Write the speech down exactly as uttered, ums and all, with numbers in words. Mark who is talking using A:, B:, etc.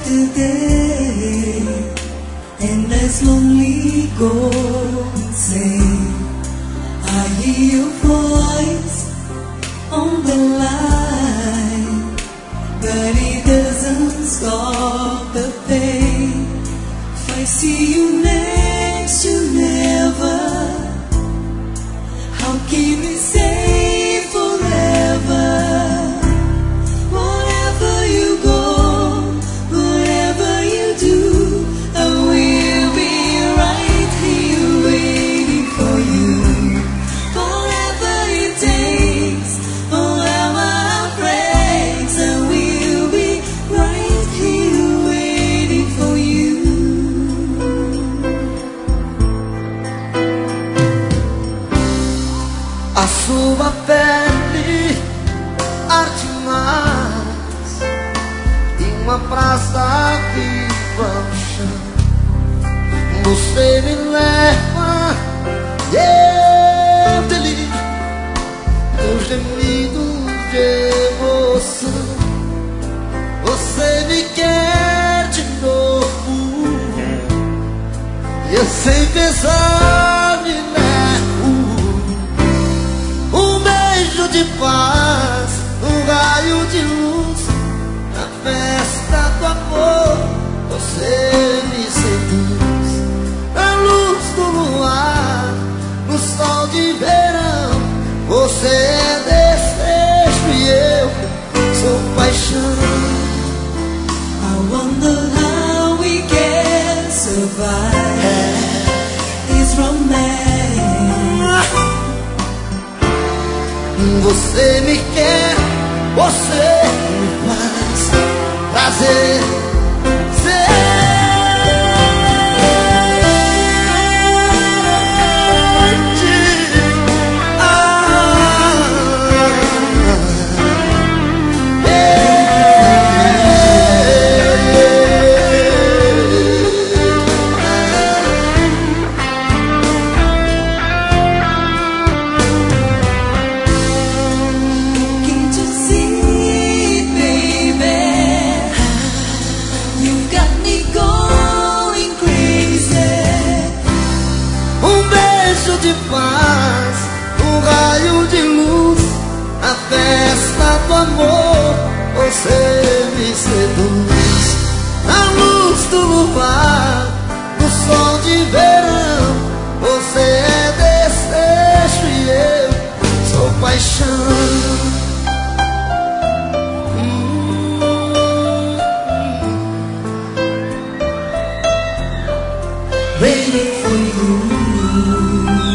A: today, and as lonely ghosts say, I hear your voice on the line, but it doesn't stop the pain. If I see you next, you never. How can we say forever? Wherever you go, whatever you do, I will be right here waiting for you. Whatever it takes, whatever breaks, I will be right here waiting for you.
B: A sua pele arde mais em uma praça viva no chão. Você me leva e eu delírio dos gemidos de emoção. Você me quer de novo e eu sem pensar me nego. Um beijo de paz, um raio de luz, na festa do amor, você me seduz. Na luz do luar, no sol de verão, você é desejo e eu sou paixão.
A: I wonder how we can survive this romance.
B: Você me quer, você me faz prazer de paz, um raio de luz, a festa do amor, você me seduz. Na luz do luar, no sol de verão, você é desejo e eu sou paixão.
A: Waiting for you.